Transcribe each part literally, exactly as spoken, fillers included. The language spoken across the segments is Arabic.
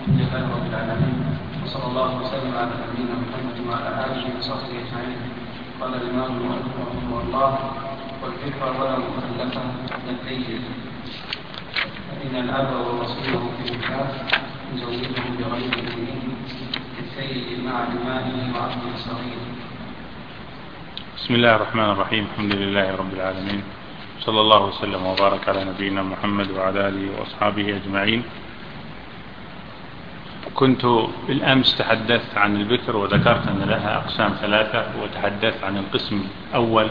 الحمد لله رب العالمين، وصلى الله وسلم على نبينا محمد وعلى آله وصحبه أجمعين. قال الإمام المؤلف رحمه الله: والفكرة ولا مخلفة للثيب، فإن الأب ووصيه في النكاح يزوجه بغير إذنه الثيب مع إمائه وعبده الصغير. بسم الله الرحمن الرحيم. الحمد لله رب العالمين، صلى الله وسلم وبارك على نبينا محمد وعلى آله وأصحابه أجمعين. كنت بالأمس تحدثت عن البكر وذكرت أن لها أقسام ثلاثة، وتحدثت عن القسم الأول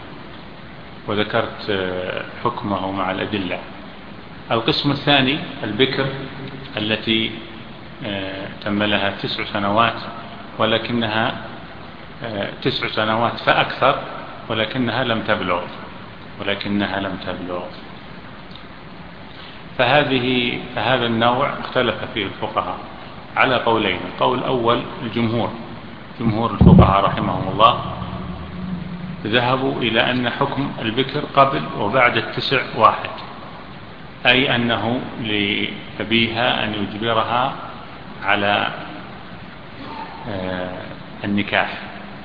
وذكرت حكمه مع الأدلة. القسم الثاني البكر التي تم لها تسع سنوات ولكنها تسع سنوات فأكثر ولكنها لم تبلغ ولكنها لم تبلغ فهذه فهذا النوع اختلف فيه الفقهاء على قولين. القول الأول الجمهور جمهور الفقهاء رحمهم الله ذهبوا إلى أن حكم البكر قبل وبعد التسع واحد، أي أنه لأبيها أن يجبرها على النكاح.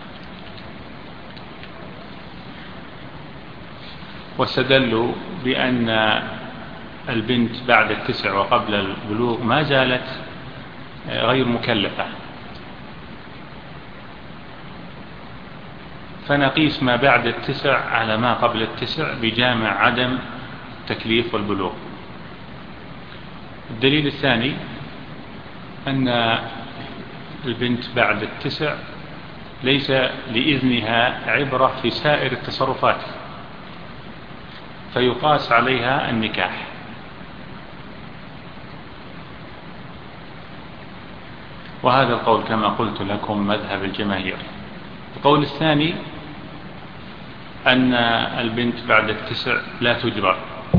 واستدلوا بأن البنت بعد التسع وقبل البلوغ ما زالت غير مكلفة، فنقيس ما بعد التسع على ما قبل التسع بجامع عدم التكليف والبلوغ. الدليل الثاني أن البنت بعد التسع ليس لإذنها عبرة في سائر التصرفات، فيقاس عليها النكاح. وهذا القول كما قلت لكم مذهب الجماهير. القول الثاني أن البنت بعد التسع لا تجبر،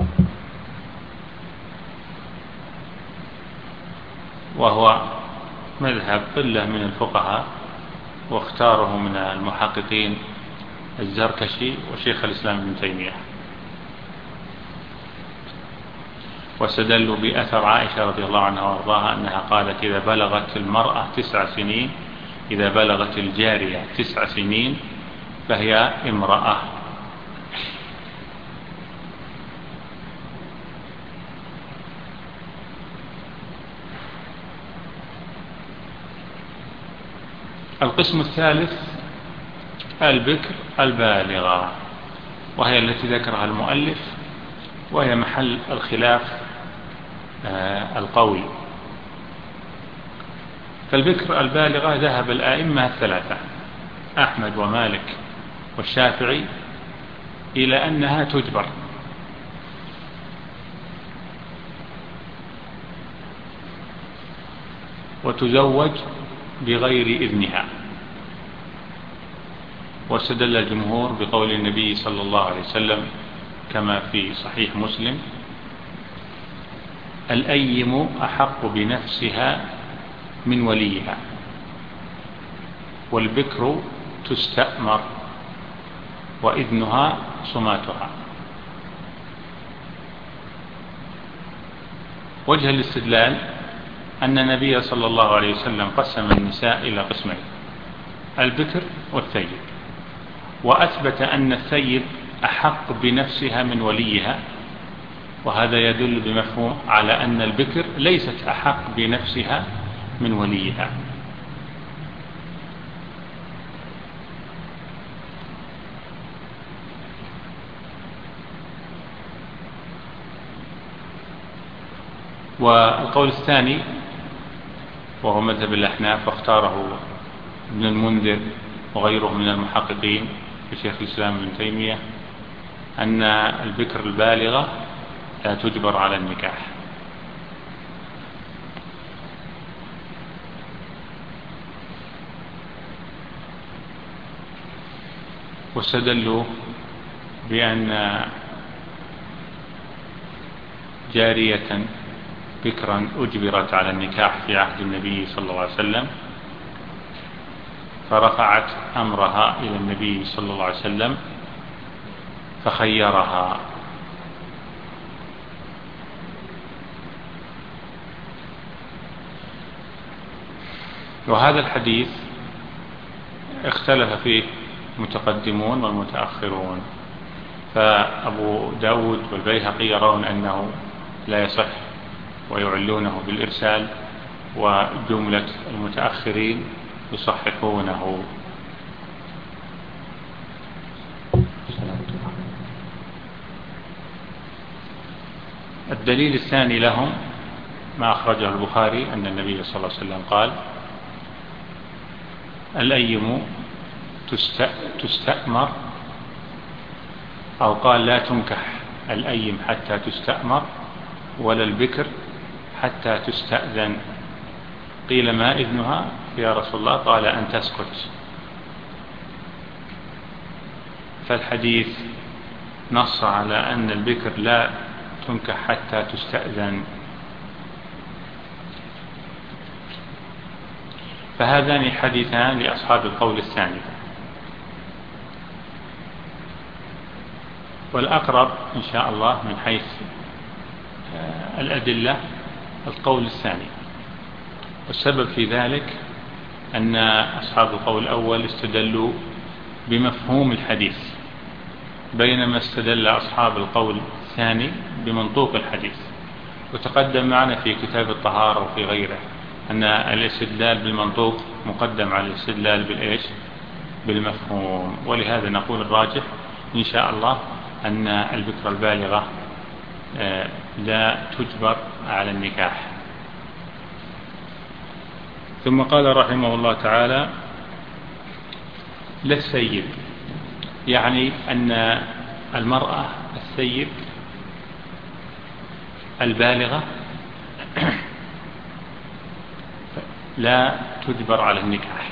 وهو مذهب قلة من الفقهاء، واختاره من المحققين الزركشي وشيخ الإسلام ابن تيمية. واستدلوا بأثر عائشة رضي الله عنها وارضاها أنها قالت: إذا بلغت المرأة تسع سنين إذا بلغت الجارية تسع سنين فهي امرأة. القسم الثالث البكر البالغة، وهي التي ذكرها المؤلف، وهي محل الخلاف القوي. فالبكر البالغة ذهب الآئمة الثلاثة أحمد ومالك والشافعي إلى أنها تجبر، وتزوج بغير إذنها. واستدل الجمهور بقول النبي صلى الله عليه وسلم كما في صحيح مسلم: الأيم أحق بنفسها من وليها، والبكر تستأمر وإذنها صماتها. وجه الاستدلال أن النبي صلى الله عليه وسلم قسم النساء إلى قسمين: البكر والثيب، وأثبت أن الثيب أحق بنفسها من وليها، وهذا يدل بمفهوم على أن البكر ليست أحق بنفسها من وليها. والقول الثاني وهو مذهب الأحناف، واختاره ابن المنذر وغيره من المحققين وشيخ الإسلام ابن تيمية، أن البكر البالغة لا تجبر على النكاح. واستدلوا بأن جارية بكرا أجبرت على النكاح في عهد النبي صلى الله عليه وسلم، فرفعت أمرها إلى النبي صلى الله عليه وسلم فخيرها، وهذا الحديث اختلف فيه المتقدمون والمتأخرون، فأبو داود والبيهقي يرون أنه لا يصح ويعلونه بالإرسال، وجملة المتأخرين يصححونه. الدليل الثاني لهم ما أخرجه البخاري أن النبي صلى الله عليه وسلم قال: الأيم تستأمر، أو قال: لا تنكح الأيم حتى تستأمر ولا البكر حتى تستأذن. قيل: ما إذنها يا رسول الله؟ قال: أن تسكت. فالحديث نص على أن البكر لا تنكح حتى تستأذن. فهذان حديثان لأصحاب القول الثاني، والأقرب إن شاء الله من حيث الأدلة القول الثاني. والسبب في ذلك أن أصحاب القول الأول استدلوا بمفهوم الحديث، بينما استدل أصحاب القول الثاني بمنطوق الحديث. وتقدم معنا في كتاب الطهارة وفي غيره أن الاستدلال بالمنطوق مقدم على الاستدلال بالإيش؟ بالمفهوم. ولهذا نقول الراجح إن شاء الله أن البكر البالغة لا تجبر على النكاح. ثم قال رحمه الله تعالى: لا السيب، يعني أن المرأة السيب البالغة لا تجبر على النكاح.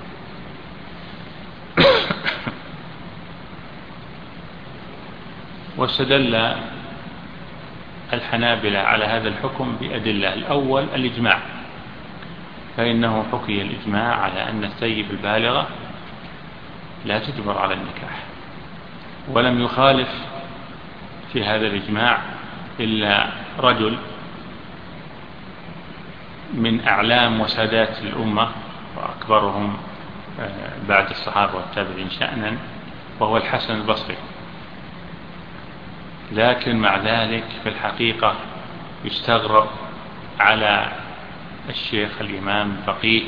واستدل الحنابلة على هذا الحكم بأدلة. الأول الإجماع، فإنه حكي الإجماع على أن السيب البالغة لا تجبر على النكاح، ولم يخالف في هذا الإجماع إلا رجل من أعلام وسادات الأمة وأكبرهم بعد الصحابة والتابعين شأنا، وهو الحسن البصري. لكن مع ذلك في الحقيقة يستغرب على الشيخ الإمام الفقيه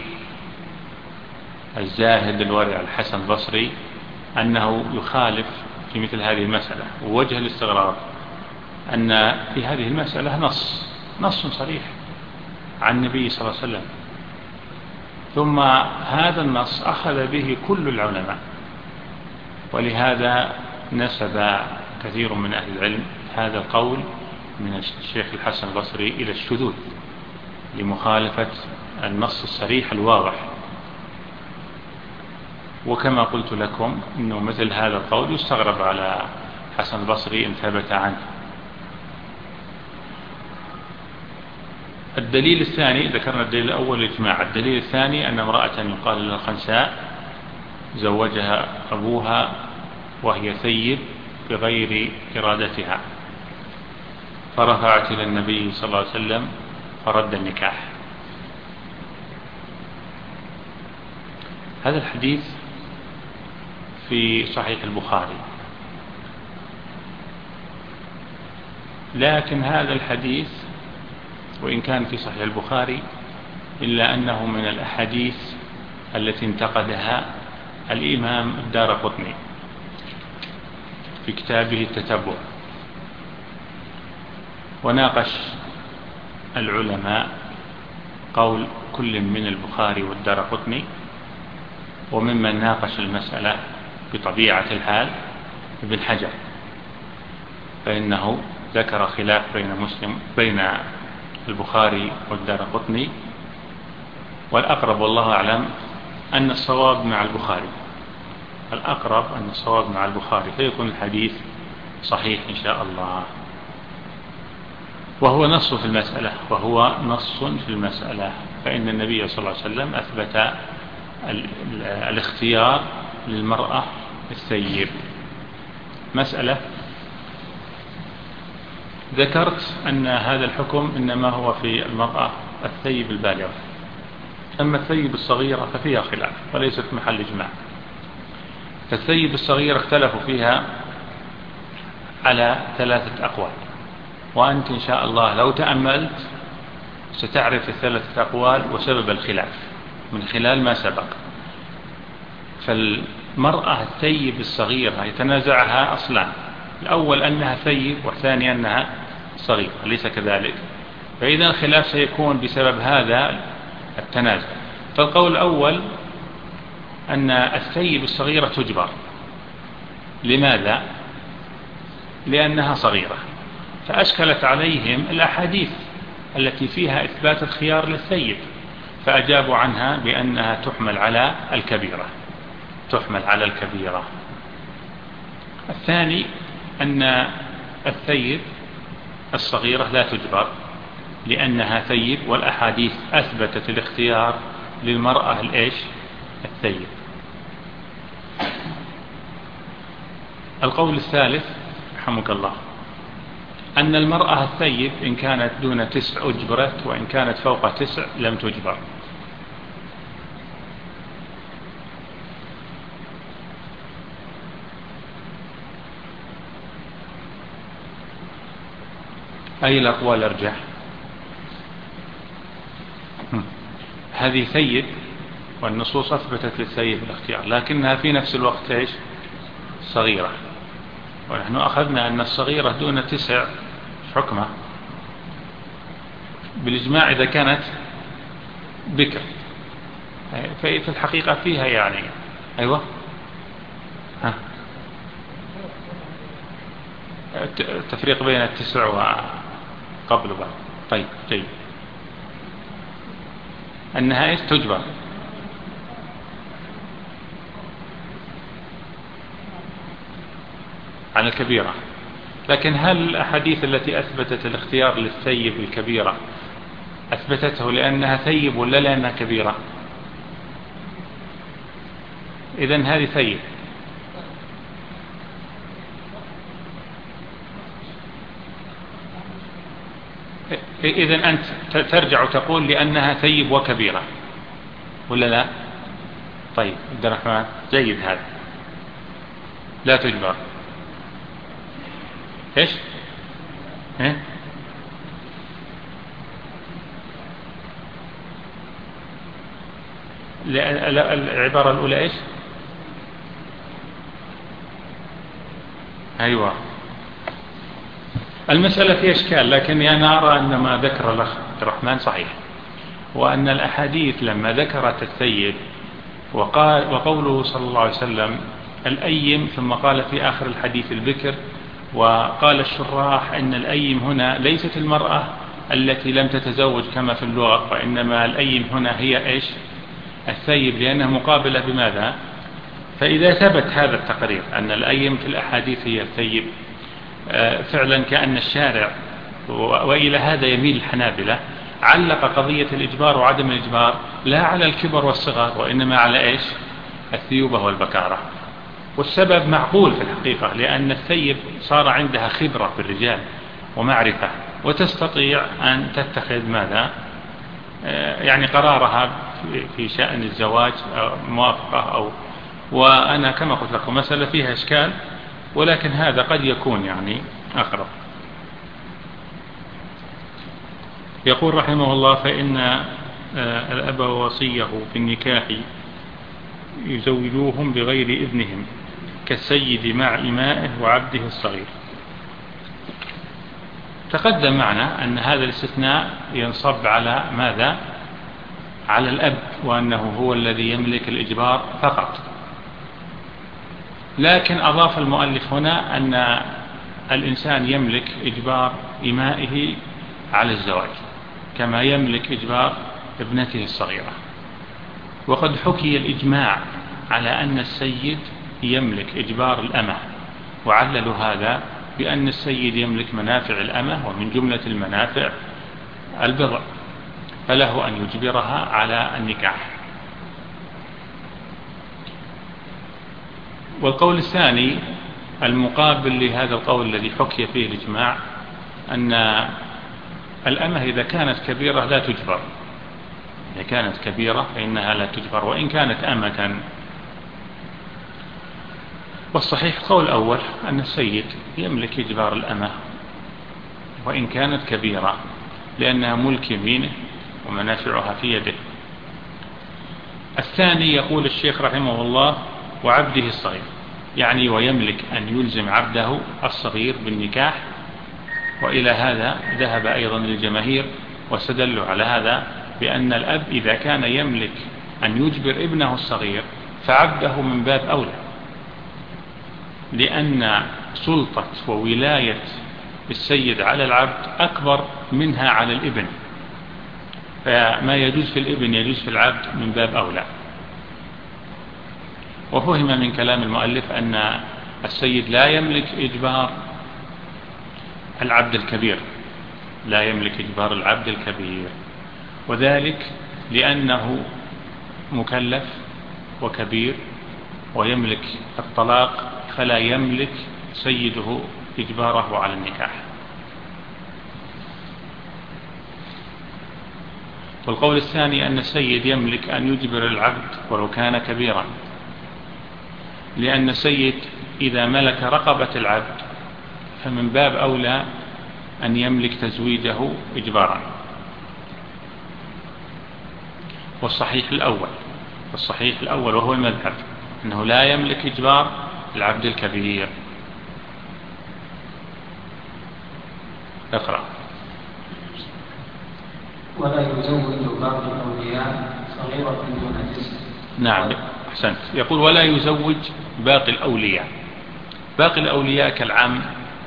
الزاهد الورع الحسن البصري أنه يخالف في مثل هذه المسألة. ووجه الاستغراب أن في هذه المسألة نص نص صريح عن النبي صلى الله عليه وسلم، ثم هذا النص أخذ به كل العلماء. ولهذا نسب كثير من أهل العلم هذا القول من الشيخ الحسن البصري إلى الشذوذ لمخالفة النص الصريح الواضح. وكما قلت لكم أنه مثل هذا القول يستغرب على حسن البصري إن ثبت عنه. الدليل الثاني، ذكرنا الدليل الأول الإجماع. الدليل الثاني أن امرأة يقال لها خنساء زوجها أبوها وهي ثيب بغير إرادتها، فرفعت إلى النبي صلى الله عليه وسلم فرد النكاح. هذا الحديث في صحيح البخاري، لكن هذا الحديث وإن كان في صحيح البخاري إلا أنه من الأحاديث التي انتقدها الإمام الدارقطني في كتابه التتبع، وناقش العلماء قول كل من البخاري والدارقطني. وممن ناقش المسألة بطبيعة الحال ابن حجر، فإنه ذكر خلاف بين مسلم بين البخاري والدارقطني، والأقرب والله أعلم أن الصواب مع البخاري، الأقرب أن الصواب مع البخاري، فيكون الحديث صحيح إن شاء الله. وهو نص في المسألة وهو نص في المسألة فإن النبي صلى الله عليه وسلم أثبت الاختيار للمرأة الثيب. مسألة ذكرت أن هذا الحكم إنما هو في المرأة الثيب البالغة، أما الثيب الصغيرة ففيها خلاف وليست محل إجماع. فالثيب الصغيرة اختلفوا فيها على ثلاثة أقوال، وأنت إن شاء الله لو تأملت ستعرف الثلاثة أقوال وسبب الخلاف من خلال ما سبق. فالمرأة الثيب الصغيرة يتنازعها أصلان، الأول أنها ثيب والثاني أنها صغيرة، أليس كذلك؟ فإذا الخلاف سيكون بسبب هذا التنازع. فالقول الأول أن الثيب الصغيرة تجبر. لماذا؟ لأنها صغيرة، فأشكلت عليهم الأحاديث التي فيها إثبات الخيار للثيب، فأجابوا عنها بأنها تحمل على الكبيرة تحمل على الكبيرة. الثاني أن الثيب الصغيرة لا تجبر لأنها ثيب، والأحاديث أثبتت الاختيار للمرأة الإيش الثيب. القول الثالث رحمك الله أن المرأة الثيب إن كانت دون تسع أجبرت، وإن كانت فوق تسع لم تجبر. أي الأقوال أرجح؟ هذه ثيب والنصوص أثبتت للثيب الاختيار، لكنها في نفس الوقت إيش صغيرة، ونحن أخذنا أن الصغيرة دون تسع حكمة بالإجماع إذا كانت بكر، في الحقيقة فيها يعني أيوة ها التفريق بين التسع وقبل بعض. طيب جيد، أنها إيش تجبر. عن الكبيرة، لكن هل الأحاديث التي أثبتت الاختيار للثيب الكبيرة أثبتته لأنها ثيب ولا لأنها كبيرة؟ إذن هذه ثيب. إذن أنت ترجع تقول لأنها ثيب وكبيرة ولا لا؟ طيب عبد الرحمن جيد، هذا لا تجبر. إيش؟ إيه؟ العبارة الأولى إيش؟ أيوة، المسألة فيها إشكال، لكن أنا أرى أن ما ذكر الأخ عبد الرحمن صحيح، وأن الأحاديث لما ذكرت الثيب وقال وقوله صلى الله عليه وسلم الأيم، ثم قال في آخر الحديث البكر، وقال الشراح أن الأيم هنا ليست المرأة التي لم تتزوج كما في اللغة، وإنما الأيم هنا هي إيش الثيب، لأنها مقابلة بماذا؟ فإذا ثبت هذا التقرير أن الأيم في الأحاديث هي الثيب، فعلا كأن الشارع، وإلى هذا يميل الحنابلة، علق قضية الإجبار وعدم الإجبار لا على الكبر والصغر، وإنما على إيش الثيوبة والبكارة. والسبب معقول في الحقيقة، لأن الثيب صار عندها خبرة بالرجال ومعرفة، وتستطيع أن تتخذ ماذا يعني قرارها في شأن الزواج أو موافقة أو وأنا كما قلت لكم مسألة فيها إشكال، ولكن هذا قد يكون يعني أقرب. يقول رحمه الله فإن الأب ووصيه في النكاح يزوجوهم بغير إذنهم كالسيد مع إمائه وعبده الصغير. تقدم معنا أن هذا الاستثناء ينصب على ماذا؟ على الأب، وأنه هو الذي يملك الإجبار فقط. لكن أضاف المؤلف هنا أن الإنسان يملك إجبار إمائه على الزواج كما يملك إجبار ابنته الصغيرة. وقد حكي الإجماع على أن السيد يملك إجبار الأمة، وعللوا هذا بأن السيد يملك منافع الأمة، ومن جملة المنافع البضع، فله أن يجبرها على النكاح. والقول الثاني المقابل لهذا القول الذي حكي فيه الإجماع أن الأمة إذا كانت كبيرة لا تجبر، إذا كانت كبيرة فإنها لا تجبر وإن كانت أمة. والصحيح القول الأول أن السيد يملك إجبار الأمة وإن كانت كبيرة، لأنها ملك يمينه ومنافعها في يده. الثاني يقول الشيخ رحمه الله وعبده الصغير، يعني ويملك أن يلزم عبده الصغير بالنكاح، وإلى هذا ذهب أيضا الجماهير واستدلوا على هذا بأن الأب إذا كان يملك أن يجبر ابنه الصغير فعبده من باب أولى، لأن سلطة وولاية السيد على العبد أكبر منها على الابن، فما يجوز في الابن يجوز في العبد من باب أولى. وفهم من كلام المؤلف أن السيد لا يملك إجبار العبد الكبير، لا يملك إجبار العبد الكبير، وذلك لأنه مكلف وكبير ويملك الطلاق، فلا يملك سيده إجباره على النكاح. والقول الثاني أن السيد يملك أن يجبر العبد ولو كان كبيرا، لأن السيد إذا ملك رقبة العبد فمن باب أولى أن يملك تزويجه إجبارا. والصحيح الأول والصحيح الأول وهو المذهب أنه لا يملك إجبار العبد الكبير. اقرأ. ولا يزوج بعض الأولياء صغيرة دون تسع. نعم أحسنت. يقول ولا يزوج باقي الأولياء. باقي الأولياء كالعم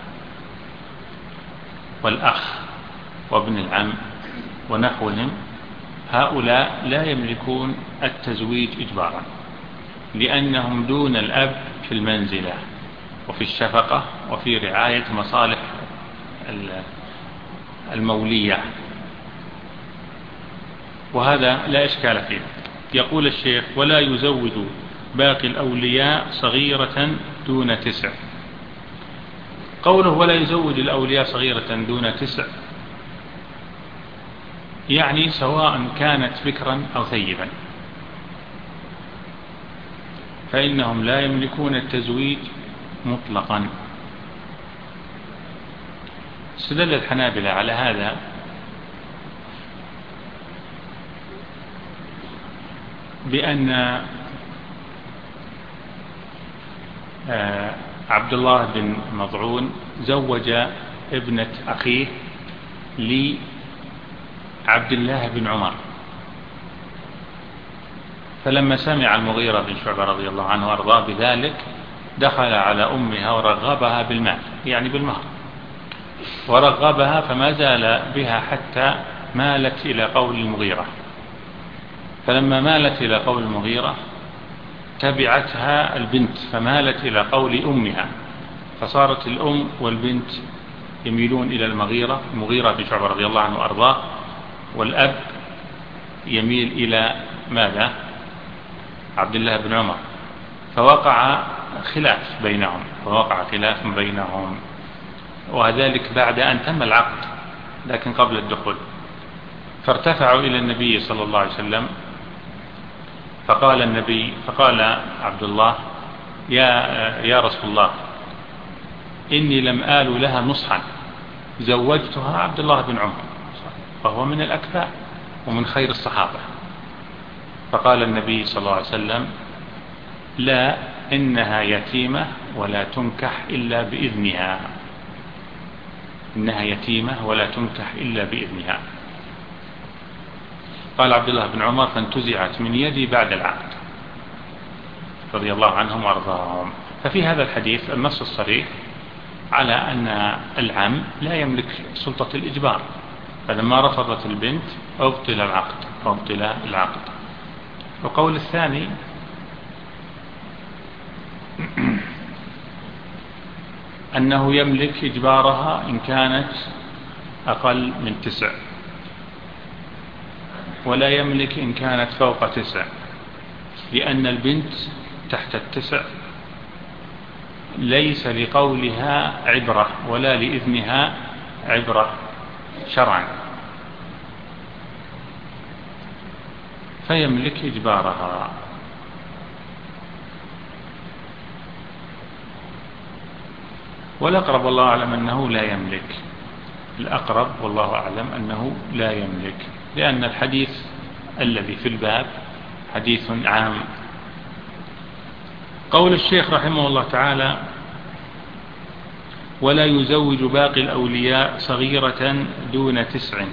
والأخ وابن العم ونحوهم، هؤلاء لا يملكون التزويج إجبارا، لأنهم دون الأب في المنزلة وفي الشفقة وفي رعاية مصالح المولية، وهذا لا إشكال فيه. يقول الشيخ ولا يزوج باقي الأولياء صغيرة دون تسع. قوله ولا يزوج الأولياء صغيرة دون تسع يعني سواء كانت بكرا أو ثيبا، فإنهم لا يملكون التزويج مطلقا. استدل الحنابلة على هذا بأن عبد الله بن مضعون زوج ابنة أخيه لعبد الله بن عمر، فلما سمع المغيرة بن شعبة رضي الله عنه وارضاه بذلك دخل على أمها ورغبها بالمال، يعني بالمهر، ورغبها فما زال بها حتى مالت إلى قول المغيرة. فلما مالت إلى قول المغيرة تبعتها البنت فمالت إلى قول أمها، فصارت الأم والبنت يميلون إلى المغيرة، المغيرة بن شعبة رضي الله عنه وأرضاه، والأب يميل إلى ماذا؟ عبد الله بن عمر. فوقع خلاف بينهم فوقع خلاف بينهم وذلك بعد أن تم العقد لكن قبل الدخول. فارتفعوا إلى النبي صلى الله عليه وسلم، فقال النبي فقال عبد الله يا, يا رسول الله إني لم آل لها نصحا زوجتها عبد الله بن عمر، فهو من الأكفاء ومن خير الصحابة. فقال النبي صلى الله عليه وسلم لا، إنها يتيمة ولا تنكح إلا بإذنها، إنها يتيمة ولا تنكح إلا بإذنها. قال عبد الله بن عمر فانتزعت من يدي بعد العقد رضي الله عنهم وارضاهم. ففي هذا الحديث النص الصريح على أن العم لا يملك سلطة الإجبار، فلما رفضت البنت أبطل العقد أبطل العقد. وقول الثاني أنه يملك إجبارها إن كانت أقل من تسع، ولا يملك إن كانت فوق تسع، لأن البنت تحت التسع ليس لقولها عبرة ولا لإذنها عبرة شرعا. فيملك إجبارها. والأقرب والله أعلم أنه لا يملك، الأقرب والله أعلم أنه لا يملك، لأن الحديث الذي في الباب حديث عام. قول الشيخ رحمه الله تعالى: ولا يزوج باقي الأولياء صغيرة دون تسع.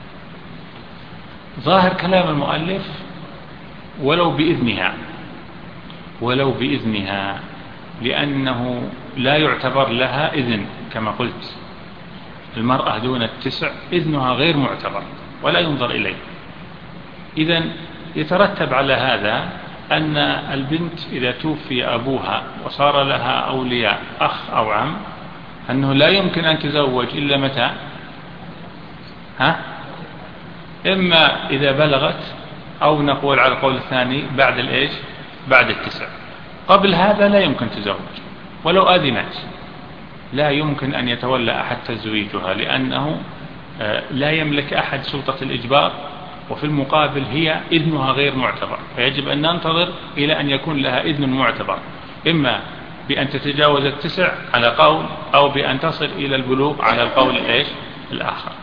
ظاهر كلام المؤلف ولو بإذنها، ولو بإذنها، لأنه لا يعتبر لها إذن. كما قلت المرأة دون التسع إذنها غير معتبر ولا ينظر إليه. إذن يترتب على هذا أن البنت إذا توفي أبوها وصار لها أولياء أخ أو عم أنه لا يمكن أن تزوج إلا متى؟ ها؟ إما إذا بلغت، أو نقول على القول الثاني بعد الإيش؟ بعد التسع. قبل هذا لا يمكن تزوج ولو آذنت، لا يمكن أن يتولى أحد تزويجها، لأنه لا يملك أحد سلطة الإجبار، وفي المقابل هي إذنها غير معتبر، فيجب أن ننتظر إلى أن يكون لها إذن معتبر، إما بأن تتجاوز التسع على قول، أو بأن تصل إلى البلوغ على القول الإيش الآخر.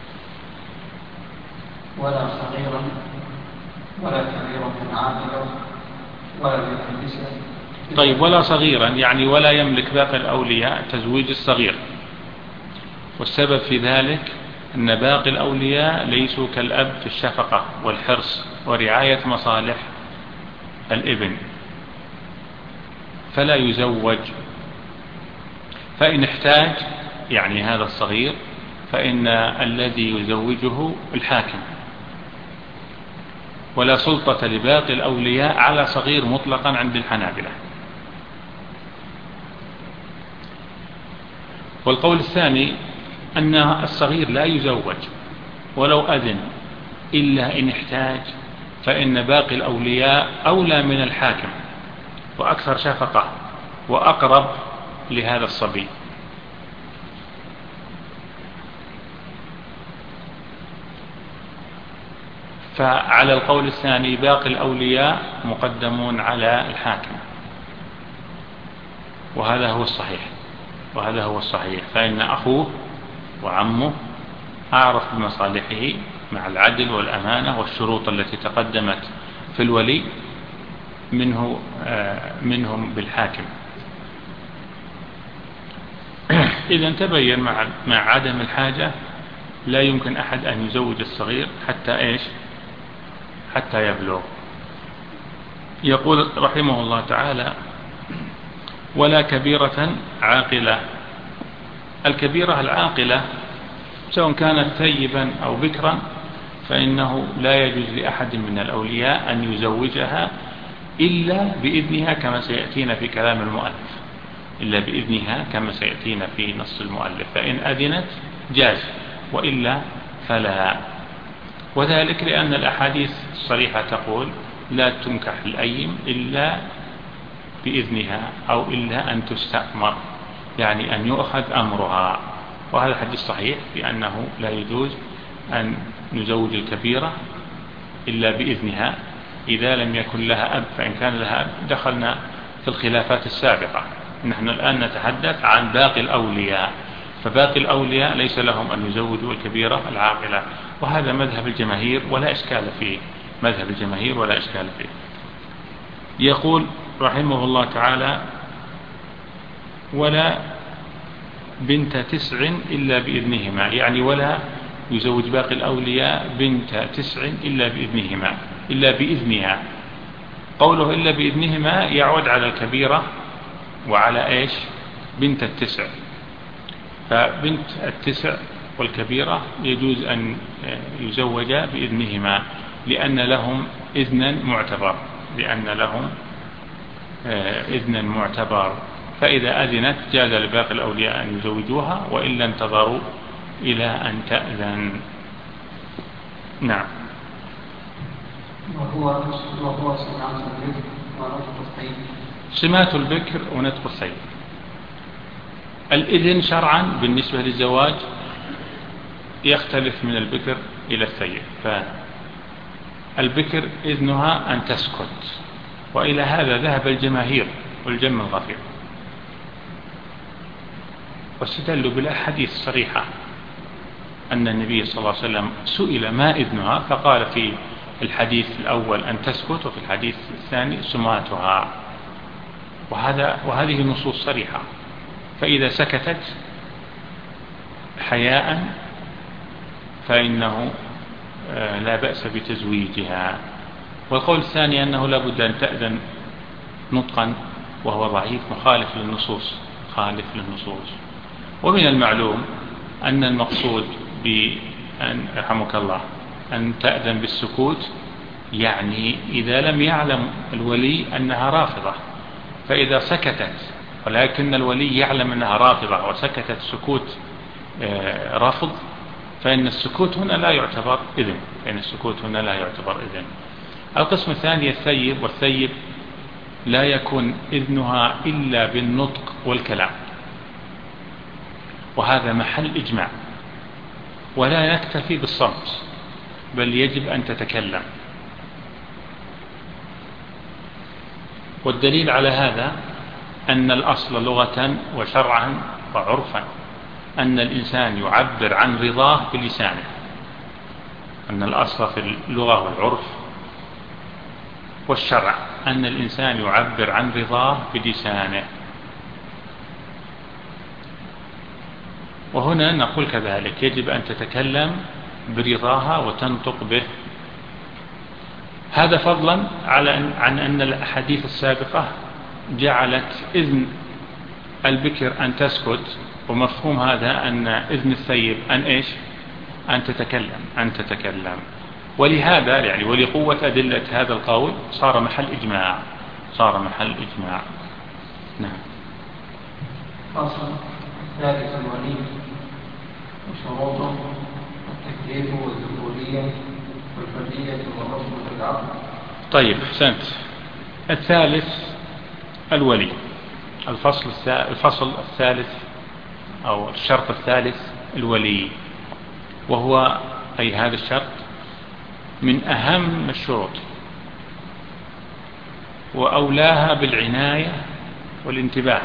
ولا صغيرا ولا كبيرا عاقلا ولا بيتلبسا. طيب، ولا صغيرا يعني ولا يملك باقي الأولياء تزويج الصغير، والسبب في ذلك أن باقي الأولياء ليسوا كالأب في الشفقة والحرص ورعاية مصالح الابن، فلا يزوج. فإن احتاج يعني هذا الصغير فإن الذي يزوجه الحاكم، ولا سلطة لباقي الأولياء على صغير مطلقا عند الحنابلة. والقول الثاني أن الصغير لا يزوج ولو أذن إلا إن احتاج، فإن باقي الأولياء أولى من الحاكم وأكثر شفقة وأقرب لهذا الصبي. فعلى القول الثاني باقي الأولياء مقدمون على الحاكم، وهذا هو الصحيح، وهذا هو الصحيح. فإن أخوه وعمه أعرف بمصالحه مع العدل والأمانة والشروط التي تقدمت في الولي منه منهم بالحاكم. إذا تبين مع مع عدم الحاجة لا يمكن أحد أن يزوج الصغير حتى إيش؟ حتى يبلغ. يقول رحمه الله تعالى: ولا كبيرة عاقلة. الكبيرة العاقلة سواء كانت ثيبا أو بكرا فإنه لا يجوز لأحد من الأولياء أن يزوجها إلا بإذنها، كما سيأتينا في كلام المؤلف، إلا بإذنها كما سيأتينا في نص المؤلف. فإن أذنت جاز، وإلا فلا. وذلك لأن الأحاديث الصريحة تقول: لا تنكح الأيم إلا بإذنها، أو إلا أن تستأمر، يعني أن يؤخذ أمرها. وهذا حديث صحيح بأنه لا يجوز أن نزوج الكبيرة إلا بإذنها إذا لم يكن لها أب. فإن كان لها أب دخلنا في الخلافات السابقة. نحن الآن نتحدث عن باقي الأولياء، فباقي الأولياء ليس لهم أن يزوجوا الكبيرة العاقلة، وهذا مذهب الجماهير ولا إشكال فيه، مذهب الجماهير ولا إشكال فيه. يقول رحمه الله تعالى: ولا بنت تسع إلا بإذنهما، يعني ولا يزوج باقي الأولياء بنت تسع إلا بإذنهما، إلا بإذنها. قوله إلا بإذنهما يعود على الكبيرة وعلى إيش؟ بنت التسع. فبنت التسع والكبيرة يجوز أن يزوج بإذنهما، لأن لهم إذنا معتبر، لأن لهم إذنا معتبر. فإذا أذنت جاز لباقي الأولياء أن يزوجوها، وإلا انتظروا إلى أن تأذن. نعم. وهو وهو سماعة البكر ونطق الثيب. سمات البكر ونطق الثيب. الإذن شرعا بالنسبة للزواج يختلف من البكر إلى الثيب. البكر إذنها أن تسكت، وإلى هذا ذهب الجماهير والجم الغفير، واستدلوا بالأحاديث الصريحة أن النبي صلى الله عليه وسلم سئل ما إذنها فقال في الحديث الأول أن تسكت، وفي الحديث الثاني سماتها، وهذا وهذه نصوص صريحة. فإذا سكتت حياء فإنه لا بأس بتزويجها. والقول الثاني أنه لا بد أن تأذن نطقا، وهو ضعيف مخالف للنصوص خالف للنصوص. ومن المعلوم أن المقصود بأن رحمك الله أن تأذن بالسكوت، يعني إذا لم يعلم الولي أنها رافضة، فإذا سكتت ولكن الولي يعلم أنها رافضة وسكتت سكوت رفض، فإن السكوت هنا لا يعتبر إذن، فإن السكوت هنا لا يعتبر إذن. القسم الثاني الثيب، والثيب لا يكون إذنها إلا بالنطق والكلام، وهذا محل إجماع، ولا نكتفي بالصمت بل يجب أن تتكلم. والدليل على هذا أن الأصل لغة وشرعا وعرفا أن الإنسان يعبر عن رضاه بلسانه، أن الأصل في اللغة والعرف والشرع أن الإنسان يعبر عن رضاه بلسانه. وهنا نقول كذلك يجب أن تتكلم برضاها وتنطق به، هذا فضلا على أن عن أن الأحاديث السابقة جعلت إذن البكر أن تسكت، ومفهوم هذا أن إذن الثيب أن إيش أن تتكلم أن تتكلم ولهذا يعني ولقوة أدلة هذا القول صار محل إجماع صار محل إجماع. نعم. فصل ثالث الولي وشروطه التكليف والذكورية والفردية والرفض في العقد. طيب أحسنت. الثالث الولي. الفصل الفصل الثالث أو الشرط الثالث الولي، وهو أي هذا الشرط من أهم الشروط وأولاها بالعناية والانتباه،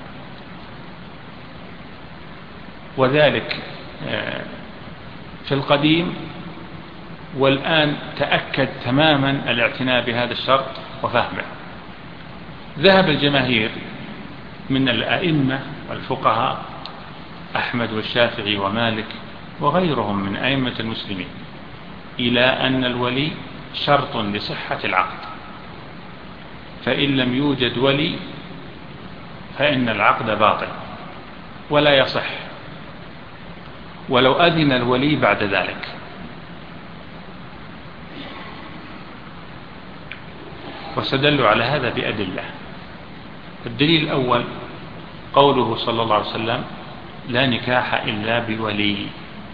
وذلك في القديم، والآن تأكد تماما الاعتناء بهذا الشرط وفهمه. ذهب الجماهير من الأئمة والفقهاء أحمد والشافعي ومالك وغيرهم من أئمة المسلمين إلى أن الولي شرط لصحة العقد، فإن لم يوجد ولي فإن العقد باطل ولا يصح ولو أذن الولي بعد ذلك. واستدلوا على هذا بأدلة. الدليل الأول قوله صلى الله عليه وسلم لا نكاح إلا بولي،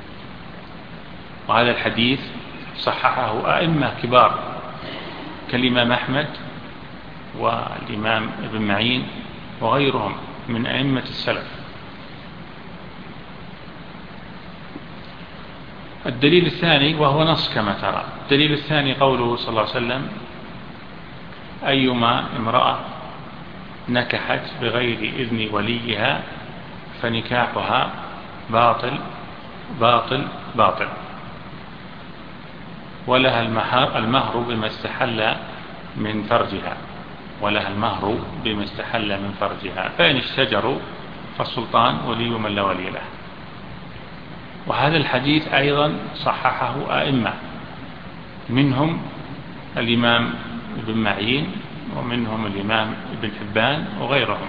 وهذا الحديث صححه أئمة كبار كالإمام أحمد والإمام ابن معين وغيرهم من أئمة السلف. الدليل الثاني وهو نص كما ترى. الدليل الثاني قوله صلى الله عليه وسلم أيما امرأة نكحت بغير إذن وليها فنكاحها باطل باطل باطل، ولها المهر, المهر بما استحل من فرجها ولها المهر بما استحل من فرجها، فإن اشتجروا فالسلطان ولي من لا ولي له. وهذا الحديث أيضا صححه أئمة، منهم الإمام ابن معين ومنهم الإمام ابن حبان وغيرهم.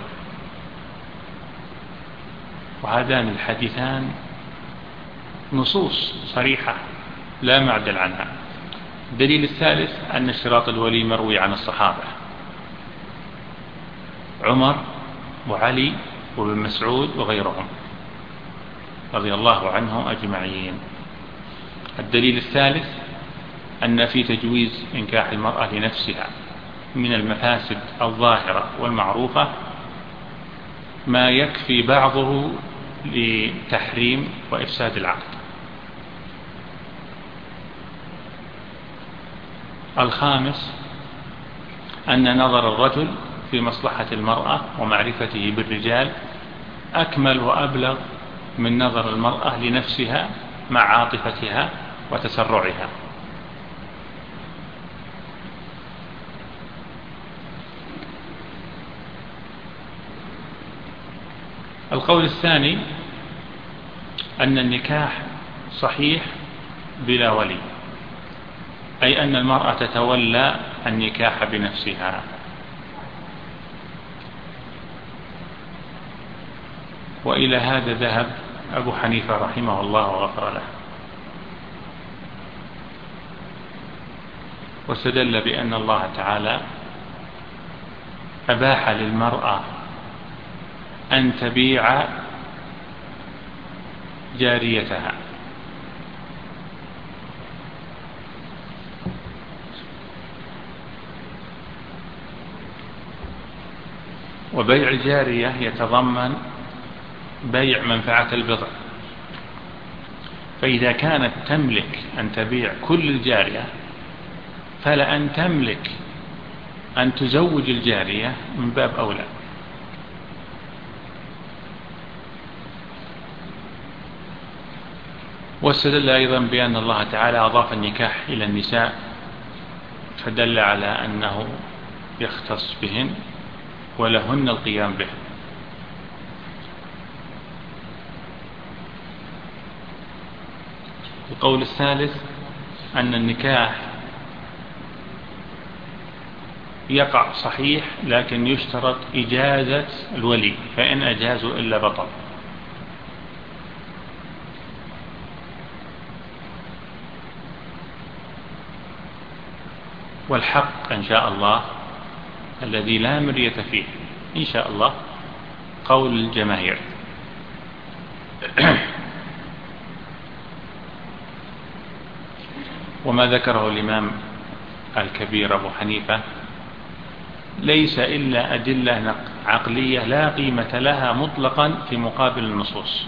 وهذان الحديثان نصوص صريحة لا معدل عنها. الدليل الثالث أن اشتراط الولي مروي عن الصحابة عمر وعلي وابن مسعود وغيرهم رضي الله عنهم أجمعين. الدليل الثالث أن في تجويز إنكاح المرأة لنفسها من المفاسد الظاهرة والمعروفة ما يكفي بعضه لتحريم وإفساد العقد. الخامس أن نظر الرجل في مصلحة المرأة ومعرفته بالرجال أكمل وأبلغ من نظر المرأة لنفسها مع عاطفتها وتسرعها. القول الثاني أن النكاح صحيح بلا ولي، أي أن المرأة تتولى النكاح بنفسها. وإلى هذا ذهب أبو حنيفة رحمه الله وغفر له، واستدل بأن الله تعالى أباح للمرأة أن تبيع جاريتها، وبيع الجارية يتضمن بيع منفعة البضع، فإذا كانت تملك أن تبيع كل الجارية فلأن تملك أن تزوج الجارية من باب أولى. واستدل أيضا بأن الله تعالى أضاف النكاح إلى النساء فدل على أنه يختص بهن ولهن القيام به. القول الثالث أن النكاح يقع صحيح لكن يشترط إجازة الولي، فإن أجازوا إلا بطل. والحق إن شاء الله الذي لا مرية فيه إن شاء الله قول الجماهير. وما ذكره الإمام الكبير أبو حنيفة ليس إلا أدلة عقلية لا قيمة لها مطلقا في مقابل النصوص.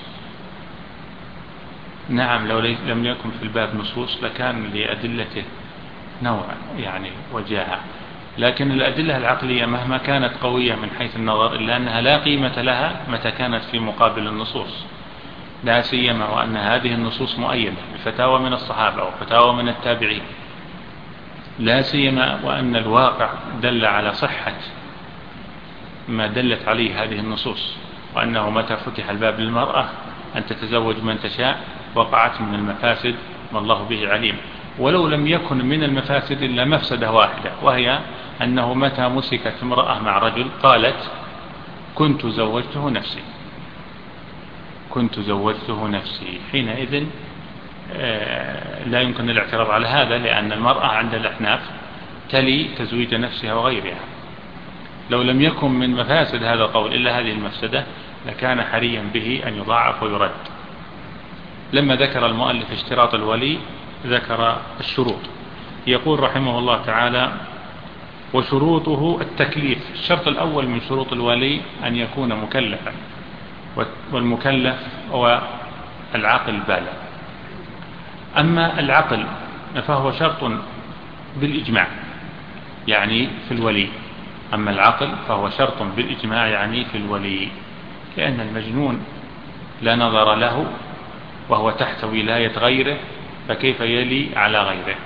نعم لو لم يكن في الباب نصوص لكان لأدلته نوع يعني وجاهة، لكن الأدلة العقلية مهما كانت قوية من حيث النظر إلا أنها لا قيمة لها متى كانت في مقابل النصوص، لا سيما وأن هذه النصوص مؤيدة بفتاوى من الصحابة وفتاوى من التابعين، لا سيما وأن الواقع دل على صحة ما دلت عليه هذه النصوص، وأنه متى فتح الباب للمرأة أن تتزوج من تشاء وقعت من المفاسد ما الله به عليم. ولو لم يكن من المفاسد إلا مفسدة واحدة، وهي أنه متى مسكت امرأة مع رجل قالت كنت زوجته نفسي كنت زوجته نفسي حينئذ لا يمكن الاعتراض على هذا، لأن المرأة عند الأحناف تلي تزويج نفسها وغيرها. لو لم يكن من مفاسد هذا القول إلا هذه المفسدة لكان حريا به أن يضاعف ويرد. لما ذكر المؤلف اشتراط الولي ذكر الشروط، يقول رحمه الله تعالى وشروطه التكليف. الشرط الأول من شروط الولي أن يكون مكلفا، والمكلف هو العقل البالغ. أما العقل فهو شرط بالإجماع يعني في الولي، أما العقل فهو شرط بالإجماع يعني في الولي، لأن المجنون لا نظر له وهو تحت ولاية غيره فكيف يلي على غيره.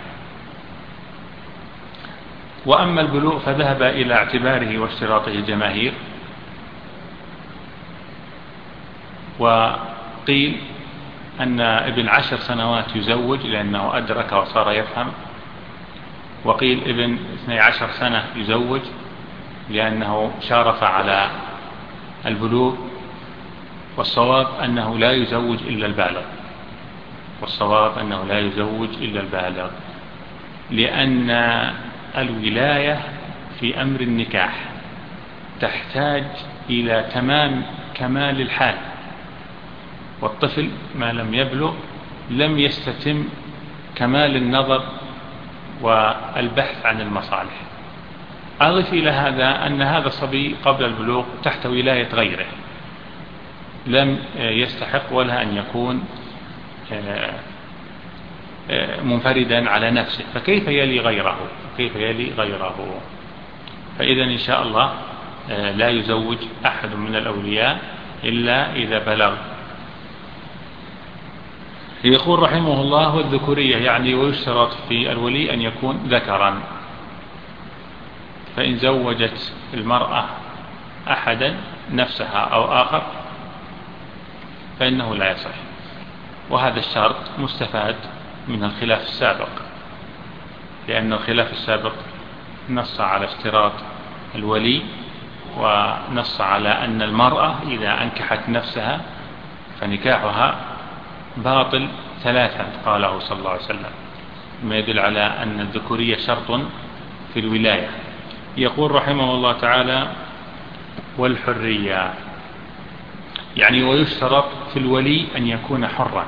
وأما البلوغ فذهب إلى اعتباره واشتراطه الجماهير، وقيل أن ابن عشر سنوات يزوج لأنه أدرك وصار يفهم، وقيل ابن اثني عشر سنة يزوج لأنه شارف على البلوغ، والصواب أنه لا يزوج إلا البالغ والصواب أنه لا يزوج إلا البالغ لأن الولاية في أمر النكاح تحتاج إلى تمام كمال الحال، والطفل ما لم يبلغ لم يستتم كمال النظر والبحث عن المصالح. أضف إلى هذا أن هذا الصبي قبل البلوغ تحت ولاية غيره لم يستحق ولا أن يكون منفردا على نفسه، فكيف يلي غيره؟ كيف يلي غيره؟ فإذا إن شاء الله لا يزوج أحد من الأولياء إلا إذا بلغ. يقول رحمه الله: والذكورية يعني ويشترط في الولي أن يكون ذكرا، فإن زوجت المرأة أحدا نفسها أو آخر فإنه لا يصح. وهذا الشرط مستفاد من الخلاف السابق، لأن الخلاف السابق نص على اشتراط الولي، ونص على أن المرأة إذا أنكحت نفسها فنكاحها باطل ثلاثا، قاله صلى الله عليه وسلم، ما يدل على أن الذكورية شرط في الولاية. يقول رحمه الله تعالى: والحرية يعني ويشترط في الولي أن يكون حرا.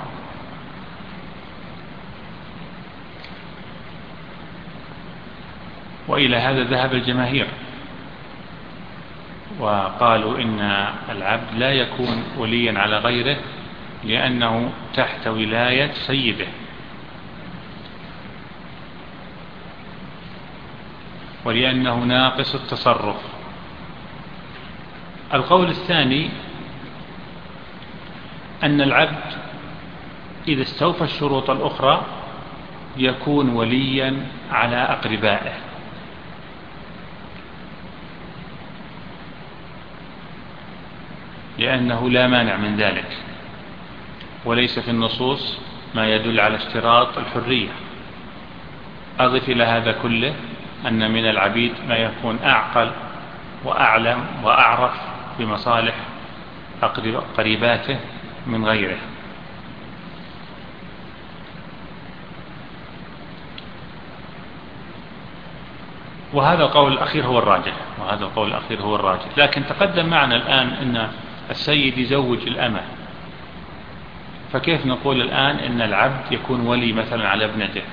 وإلى هذا ذهب الجماهير، وقالوا إن العبد لا يكون وليا على غيره لأنه تحت ولاية سيده، ولأنه ناقص التصرف. القول الثاني أن العبد إذا استوفى الشروط الأخرى يكون وليا على أقربائه، لأنه لا مانع من ذلك، وليس في النصوص ما يدل على اشتراط الحرية. أضف إلى هذا كله أن من العبيد ما يكون أعقل وأعلم وأعرف بمصالح قريباته من غيره. وهذا القول الأخير هو الراجح، وهذا القول الأخير هو الراجح. لكن تقدم معنا الآن أن السيد يزوج الأمة، فكيف نقول الآن أن العبد يكون ولي مثلا على ابنته؟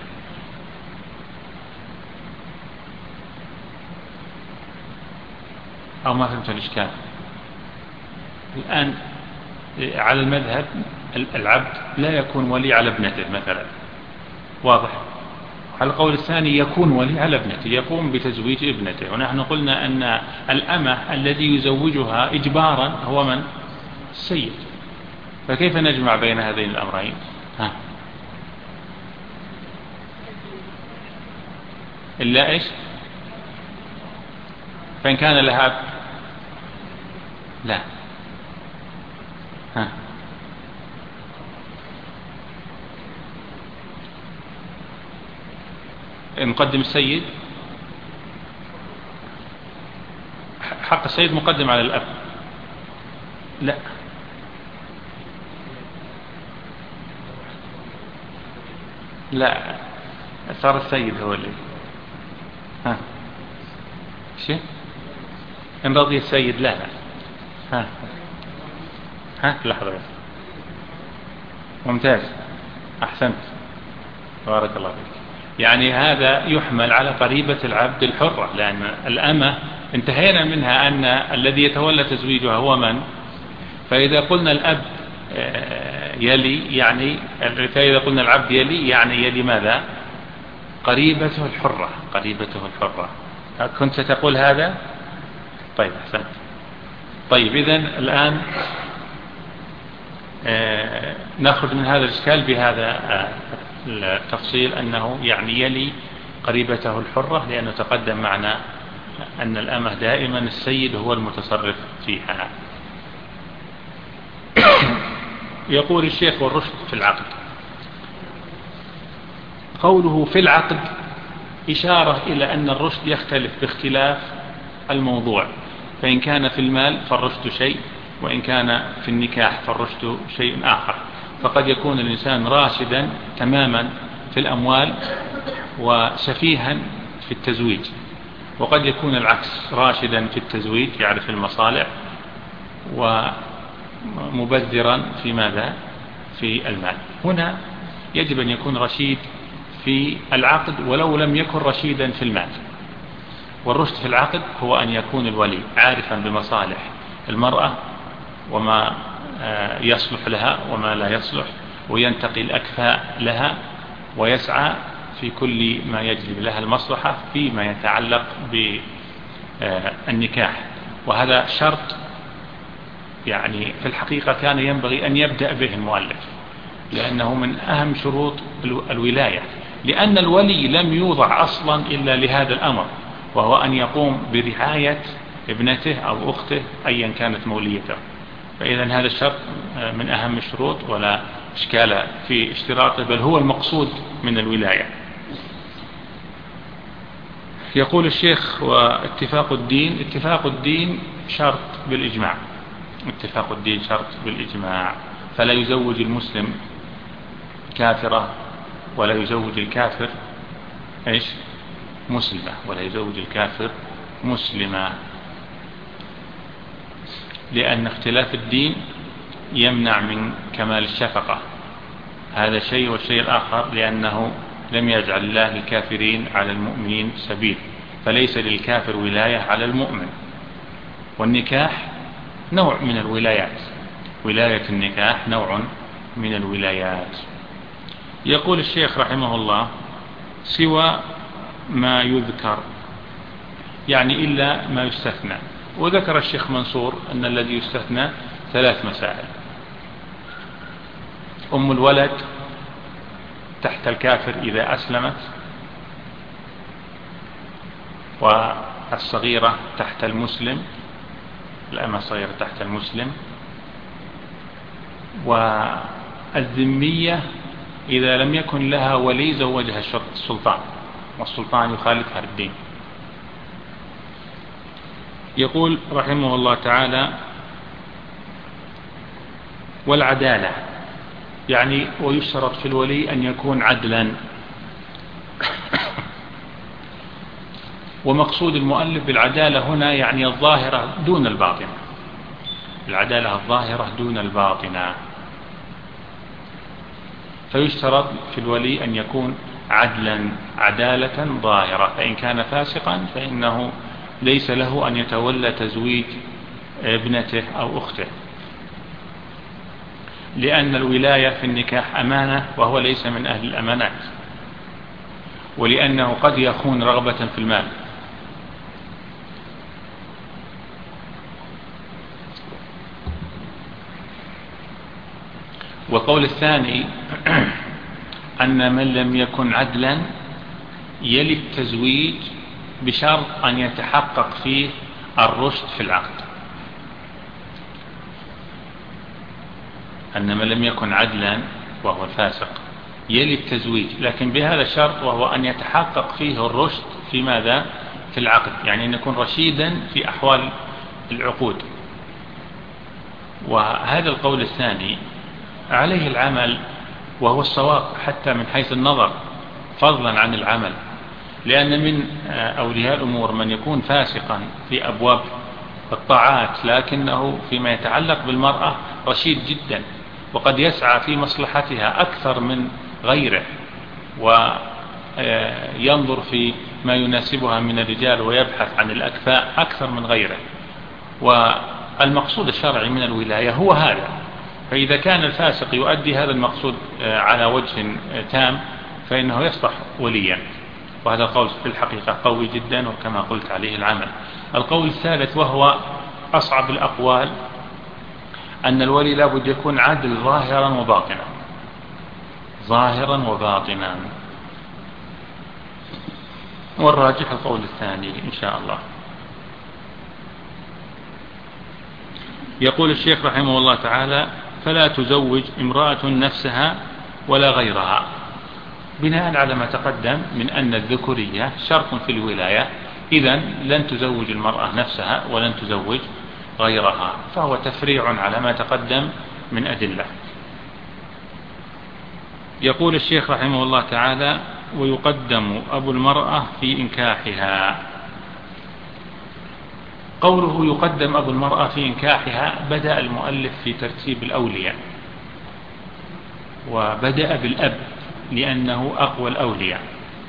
أو ما فهمت الإشكال الآن؟ على المذهب العبد لا يكون ولي على ابنته مثلا، واضح. على القول الثاني يكون ولي على ابنته، يقوم بتزويج ابنته. ونحن قلنا أن الأمة الذي يزوجها إجبارا هو من؟ السيد. فكيف نجمع بين هذين الأمرين؟ ها؟ إلا إيش؟ فإن كان لها لا ها نقدم السيد، حق السيد مقدم على الأب. لا لا صار السيد هو اللي ها شيء إن رضي السيد. لا لا ها ها لحظة بس. ممتاز، أحسنت، بارك الله فيك. يعني هذا يحمل على قريبة العبد الحرة، لأن الأمة انتهينا منها أن الذي يتولى تزويجها هو من؟ فإذا قلنا الأب يلي يعني فإذا قلنا العبد يلي يعني يلي ماذا؟ قريبته الحرة، قريبته الحرة. كنت ستقول هذا؟ طيب أحسنت. طيب إذن الآن نخرج من هذا الإشكال بهذا التفصيل أنه يعني يلي قريبته الحرة، لأنه تقدم معنا أن الأمة دائما السيد هو المتصرف فيها. يقول الشيخ: والرشد في العقد. قوله في العقد إشارة إلى أن الرشد يختلف باختلاف الموضوع، فإن كان في المال فالرشد شيء، وإن كان في النكاح فالرشد شيء آخر. فقد يكون الإنسان راشدا تماما في الأموال وسفيها في التزويج، وقد يكون العكس، راشدا في التزويج يعرف المصالح ومبذرا في ماذا؟ في المال. هنا يجب أن يكون رشيد في العقد ولو لم يكن رشيدا في المال. والرشد في العقد هو أن يكون الولي عارفا بمصالح المرأة وما يصلح لها وما لا يصلح، وينتقي الأكفاء لها ويسعى في كل ما يجلب لها المصلحة فيما يتعلق بالنكاح. وهذا شرط يعني في الحقيقة كان ينبغي أن يبدأ به المؤلف، لأنه من أهم شروط الولاية، لأن الولي لم يوضع أصلا إلا لهذا الأمر، وهو أن يقوم برعاية ابنته أو أخته أيا كانت موليته. فإذا هذا الشرط من أهم الشروط ولا إشكال في اشتراطه، بل هو المقصود من الولاية. يقول الشيخ: واتفاق الدين، اتفاق الدين شرط بالإجماع، اتفاق الدين شرط بالإجماع، فلا يزوج المسلم كافرة ولا يزوج الكافر إيش مسلمة، ولا يزوج الكافر مسلمة، لأن اختلاف الدين يمنع من كمال الشفقة، هذا شيء. والشيء الآخر لأنه لم يجعل الله الكافرين على المؤمنين سبيل، فليس للكافر ولاية على المؤمن. والنكاح نوع من الولايات، ولاية النكاح نوع من الولايات. يقول الشيخ رحمه الله: سوى ما يذكر، يعني إلا ما يستثنى. وذكر الشيخ منصور أن الذي يستثنى ثلاث مسائل: أم الولد تحت الكافر إذا أسلمت، والصغيرة تحت المسلم، الأمة الصغيرة تحت المسلم، والذمية إذا لم يكن لها ولي زوجها السلطان، والسلطان يخالفها الدين. يقول رحمه الله تعالى: والعدالة، يعني ويشترط في الولي أن يكون عدلا. ومقصود المؤلف بالعدالة هنا يعني الظاهرة دون الباطنة، العدالة الظاهرة دون الباطنة. فيشترط في الولي أن يكون عدلا، عدالة ظاهرة، فإن كان فاسقا فإنه ليس له أن يتولى تزويج ابنته أو أخته، لأن الولاية في النكاح أمانة وهو ليس من أهل الأمانات، ولأنه قد يخون رغبة في المال. والقول الثاني أن من لم يكن عدلا يلي التزويج بشرط أن يتحقق فيه الرشد في العقد، أن من لم يكن عدلا وهو فاسق يلي التزويج، لكن بهذا الشرط وهو أن يتحقق فيه الرشد في ماذا؟ في العقد، يعني أن يكون رشيدا في أحوال العقود. وهذا القول الثاني عليه العمل، وهو الصواب حتى من حيث النظر فضلا عن العمل، لأن من أولياء الأمور من يكون فاسقا في أبواب الطاعات لكنه فيما يتعلق بالمرأة رشيد جدا، وقد يسعى في مصلحتها أكثر من غيره، وينظر في ما يناسبها من الرجال ويبحث عن الأكفاء أكثر من غيره. والمقصود الشرعي من الولاية هو هذا، فإذا كان الفاسق يؤدي هذا المقصود على وجه تام فإنه يصبح وليا. وهذا القول في الحقيقة قوي جدا، وكما قلت عليه العمل. القول الثالث وهو أصعب الأقوال أن الولي لابد يكون عادل ظاهرا وباطنا، ظاهرا وباطنا، والراجح القول الثاني إن شاء الله. يقول الشيخ رحمه الله تعالى: فلا تزوج امرأة نفسها ولا غيرها، بناء على ما تقدم من أن الذكورية شرط في الولاية، إذن لن تزوج المرأة نفسها ولن تزوج غيرها، فهو تفريع على ما تقدم من أدلة. يقول الشيخ رحمه الله تعالى: ويقدم أبو المرأة في إنكاحها. قوله يقدم أبو المرأة في إنكاحها بدأ المؤلف في ترتيب الأولياء، وبدأ بالأب لأنه أقوى الأولياء.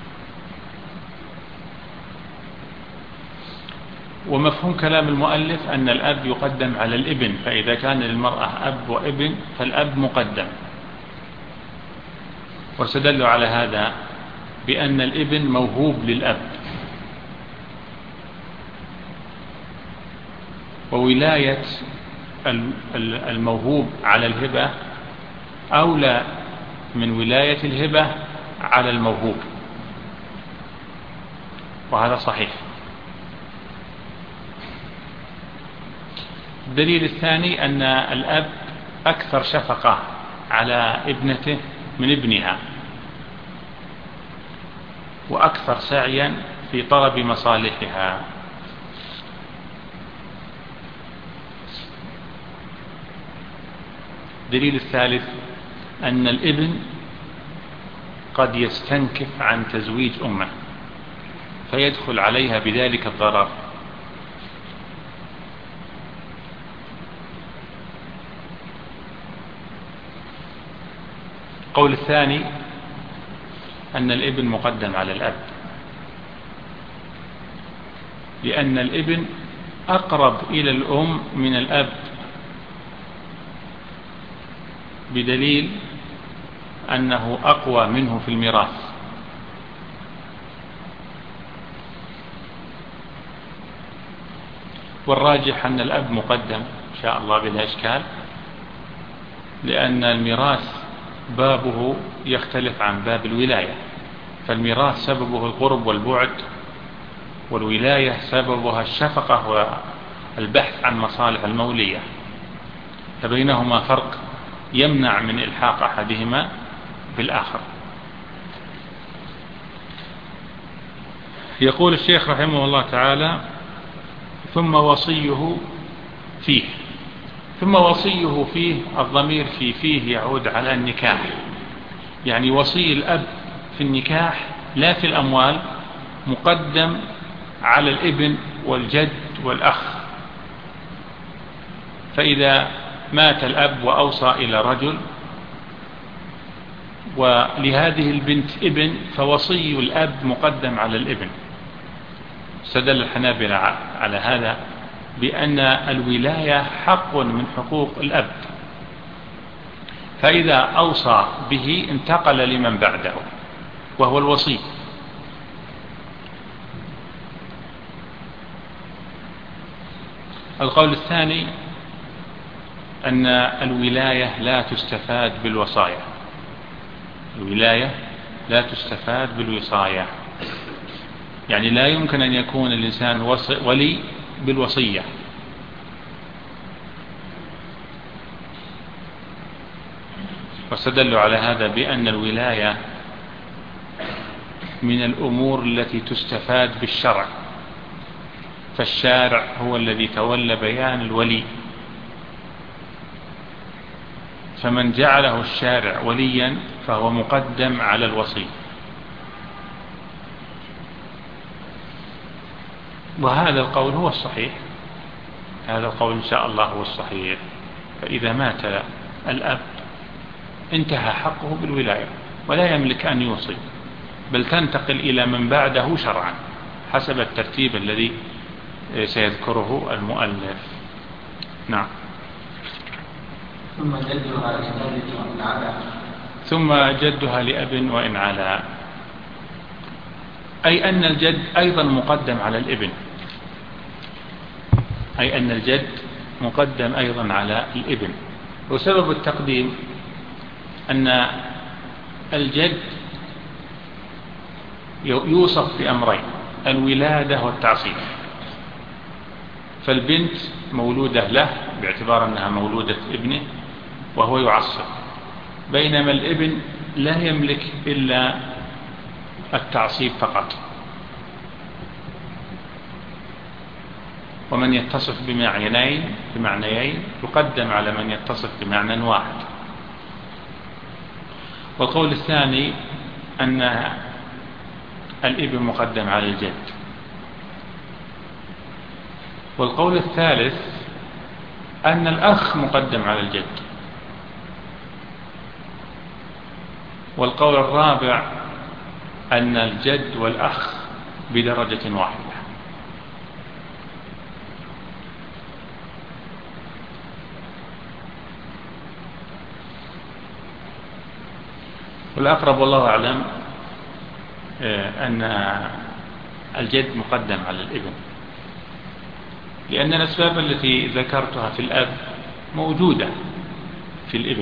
ومفهوم كلام المؤلف أن الأب يقدم على الابن، فإذا كان للمرأة أب وابن فالأب مقدم. واستدلوا على هذا بأن الابن موهوب للأب، وولاية الموهوب على الهبة أولى من ولاية الهبة على الموهوب، وهذا صحيح. الدليل الثاني أن الأب أكثر شفقة على ابنته من ابنها، وأكثر سعيا في طلب مصالحها. الدليل الثالث أن الابن قد يستنكف عن تزويج أمه فيدخل عليها بذلك الضرر. القول الثاني أن الابن مقدم على الأب، لأن الابن أقرب إلى الأم من الأب، بدليل أنه أقوى منه في الميراث. والراجح أن الأب مقدم إن شاء الله بلا إشكال، لأن الميراث بابه يختلف عن باب الولاية، فالميراث سببه القرب والبعد، والولاية سببها الشفقة والبحث عن مصالح المولية، فبينهما فرق يمنع من إلحاق أحدهما بالآخر. يقول الشيخ رحمه الله تعالى: ثم وصيه فيه. ثم وصيه فيه، الضمير في فيه يعود على النكاح، يعني وصي الأب في النكاح لا في الأموال مقدم على الابن والجد والأخ. فإذا مات الأب وأوصى إلى رجل ولهذه البنت ابن، فوصي الأب مقدم على الابن. استدل الحنابلة على هذا بأن الولاية حق من حقوق الأب، فإذا أوصى به انتقل لمن بعده وهو الوصي. القول الثاني أن الولاية لا تستفاد بالوصايا، الولاية لا تستفاد بالوصايا، يعني لا يمكن أن يكون الإنسان ولي بالوصية. واستدلوا على هذا بأن الولاية من الأمور التي تستفاد بالشرع، فالشارع هو الذي تولى بيان الولي، فمن جعله الشارع وليا فهو مقدم على الوصي. وهذا القول هو الصحيح، هذا القول إن شاء الله هو الصحيح. فإذا مات الأب انتهى حقه بالولاية ولا يملك أن يوصي، بل تنتقل إلى من بعده شرعا حسب الترتيب الذي سيذكره المؤلف. نعم. ثم جدها لأب وإن علا. ثم جدها لأب وإن علا، أي أن الجد أيضا مقدم على الابن، أي أن الجد مقدم أيضا على الابن. وسبب التقديم أن الجد يوصف بأمرين: الولادة والتعصيب. فالبنت مولودة له باعتبار أنها مولودة ابنه وهو يعصب، بينما الابن لا يملك إلا التعصيب فقط. ومن يتصف بمعنيين بمعنيين يقدم على من يتصف بمعنى واحد. والقول الثاني أن الابن مقدم على الجد. والقول الثالث أن الأخ مقدم على الجد. والقول الرابع أن الجد والأخ بدرجة واحدة. والأقرب والله أعلم أن الجد مقدم على الابن، لأن الأسباب التي ذكرتها في الأب موجودة في الابن.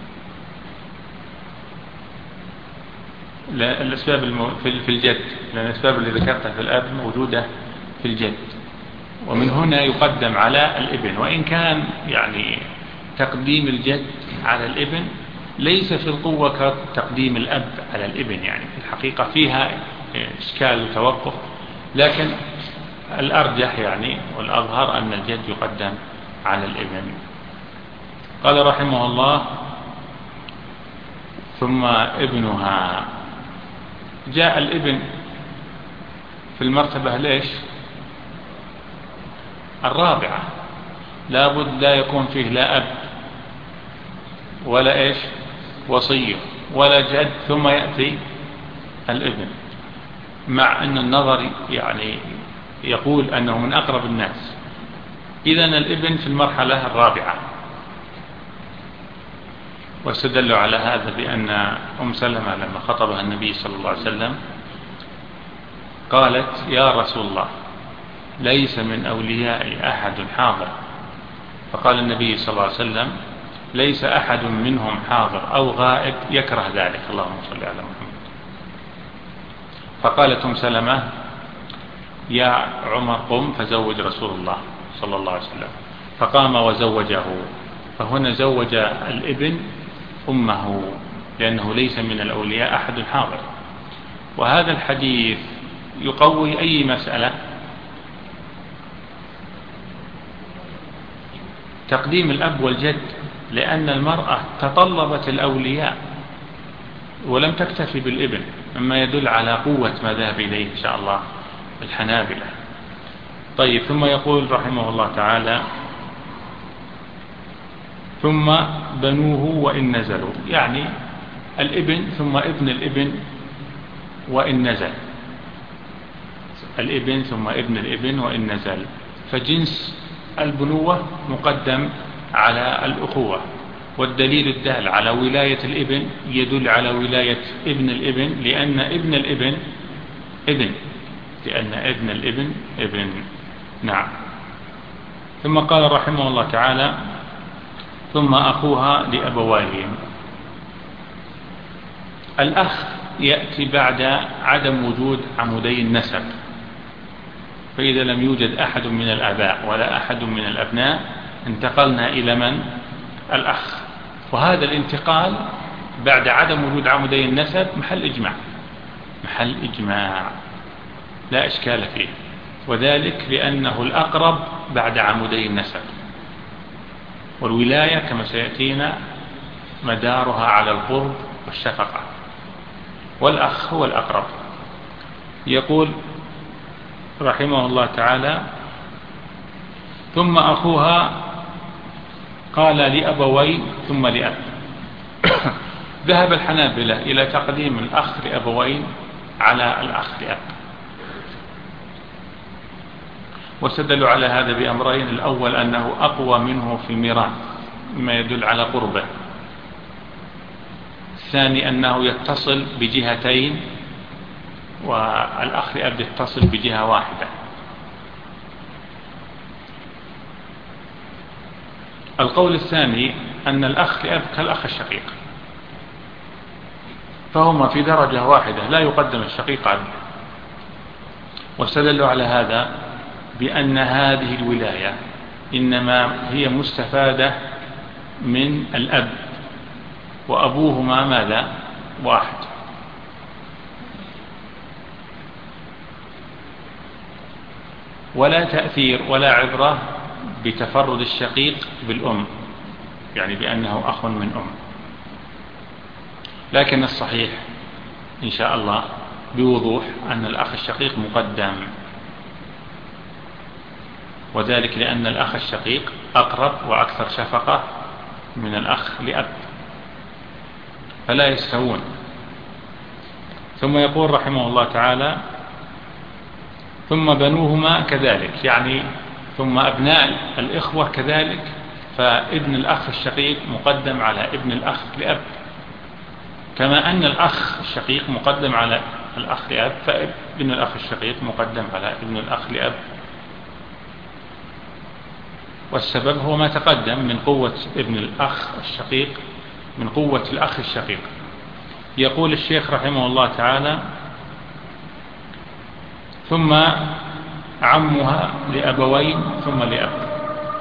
الأسباب المو... في الجد، لأن الأسباب اللي ذكرتها في الأب موجودة في الجد، ومن هنا يقدم على الابن. وإن كان يعني تقديم الجد على الابن ليس في القوة كتقديم الأب على الابن، يعني في الحقيقة فيها إشكال وتوقف، لكن الأرجح يعني والأظهر أن الجد يقدم على الابن. قال رحمه الله: ثم ابنها. جاء الابن في المرتبة ليش الرابعة، لابد لا يكون فيه لا أب ولا إيش وصية ولا جد، ثم يأتي الابن، مع أن النظر يعني يقول أنه من أقرب الناس. إذن الابن في المرحلة الرابعة. واستدلوا على هذا بأن أم سلمة لما خطبها النبي صلى الله عليه وسلم قالت: يا رسول الله، ليس من أولياء أحد حاضر. فقال النبي صلى الله عليه وسلم: ليس أحد منهم حاضر أو غائب يكره ذلك، اللهم صل على محمد. فقالت أم سلمة: يا عمر قم فزوج رسول الله صلى الله عليه وسلم. فقام وزوجه. فهنا زوج الابن أمه، لأنه ليس من الأولياء أحد حاضر. وهذا الحديث يقوي أي مسألة؟ تقديم الأب والجد، لأن المرأة تطلبت الأولياء ولم تكتفي بالابن، مما يدل على قوة ما ذهب إليه إن شاء الله الحنابلة. طيب، ثم يقول رحمه الله تعالى: ثم بنوه وإن نزلوا، يعني الابن ثم ابن الابن وإن نزل، الابن ثم ابن الابن وإن نزل، فجنس البنوة مقدم على الأخوة. والدليل الدال على ولاية الابن يدل على ولاية ابن الابن، لأن ابن الابن ابن لأن ابن الابن ابن نعم. ثم قال رحمه الله تعالى: ثم أخوها لأبويهم. الأخ يأتي بعد عدم وجود عمودي النسب، فإذا لم يوجد أحد من الآباء ولا أحد من الأبناء انتقلنا إلى من؟ الأخ. وهذا الانتقال بعد عدم وجود عمودي النسب محل إجماع، محل إجماع لا إشكال فيه، وذلك لأنه الأقرب بعد عمودي النسب، والولاية كما سيأتينا مدارها على القرب والشفقة، والأخ هو الأقرب. يقول رحمه الله تعالى: ثم أخوها. قال لأبوي ثم لأب. ذهب الحنابلة إلى تقديم الأخ لأبوين على الأخ لأب، واستدلوا على هذا بأمرين: الأول أنه أقوى منه في الميراث مما يدل على قربه، الثاني أنه يتصل بجهتين والأخ لأب يتصل بجهة واحدة. القول الثاني أن الأخ لأب كالأخ الشقيق، فهما في درجة واحدة لا يقدم الشقيق عليه. واستدلوا على هذا بأن هذه الولاية إنما هي مستفادة من الأب، وأبوهما ماذا؟ واحد. ولا تأثير ولا عبرة بتفرد الشقيق بالأم، يعني بأنه أخ من أم. لكن الصحيح إن شاء الله بوضوح أن الأخ الشقيق مقدم، وذلك لأن الأخ الشقيق أقرب وأكثر شفقة من الأخ لأب، فلا يستوون. ثم يقول رحمه الله تعالى: ثم بنوهما كذلك، يعني ثم أبناء الإخوة كذلك، فابن الأخ الشقيق مقدم على ابن الأخ لأب. كما أن الأخ الشقيق مقدم على الأخ لأب، فابن الأخ الشقيق مقدم على ابن الأخ لأب. والسبب هو ما تقدم من قوة ابن الأخ الشقيق، من قوة الأخ الشقيق. يقول الشيخ رحمه الله تعالى: ثم عمها لأبوين ثم لأب.